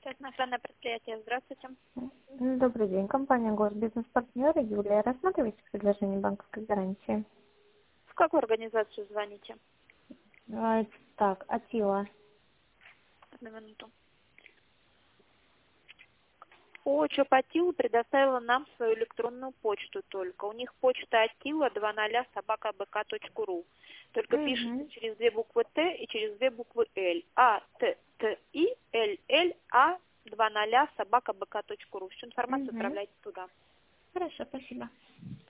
Частное охранное предприятие. Здравствуйте. Добрый день. Компания «Горбизнес-партнеры». Юлия, рассматриваете предложение банковской гарантии? В какую организацию звоните? Так, Атила. Одну минуту. Чопатил предоставила нам свою электронную почту только. У них почта Атила 20@bk.ru. Только пишется через 2 буквы Т и через 2 буквы Л. А-Т-Т-И, Л-Л, А 20@bk.ru. Всю информацию отправляйте туда. Хорошо, спасибо.